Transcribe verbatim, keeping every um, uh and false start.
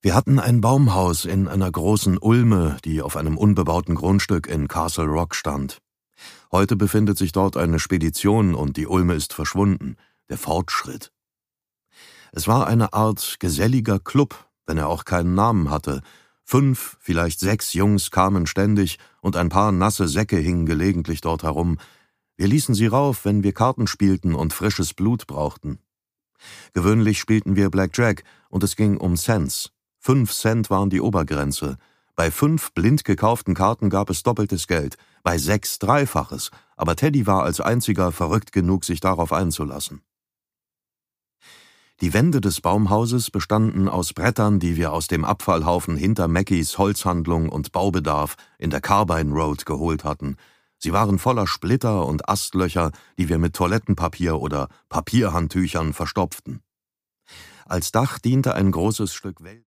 Wir hatten ein Baumhaus in einer großen Ulme, die auf einem unbebauten Grundstück in Castle Rock stand. Heute befindet sich dort eine Spedition und die Ulme ist verschwunden, der Fortschritt. Es war eine Art geselliger Club, wenn er auch keinen Namen hatte. Fünf, vielleicht sechs Jungs kamen ständig und ein paar nasse Säcke hingen gelegentlich dort herum. Wir ließen sie rauf, wenn wir Karten spielten und frisches Blut brauchten. Gewöhnlich spielten wir Blackjack und es ging um Cents. Fünf Cent waren die Obergrenze. Bei fünf blind gekauften Karten gab es doppeltes Geld, bei sechs dreifaches, aber Teddy war als einziger verrückt genug, sich darauf einzulassen. Die Wände des Baumhauses bestanden aus Brettern, die wir aus dem Abfallhaufen hinter Mackies Holzhandlung und Baubedarf in der Carbine Road geholt hatten. Sie waren voller Splitter und Astlöcher, die wir mit Toilettenpapier oder Papierhandtüchern verstopften. Als Dach diente ein großes Stück Wälder.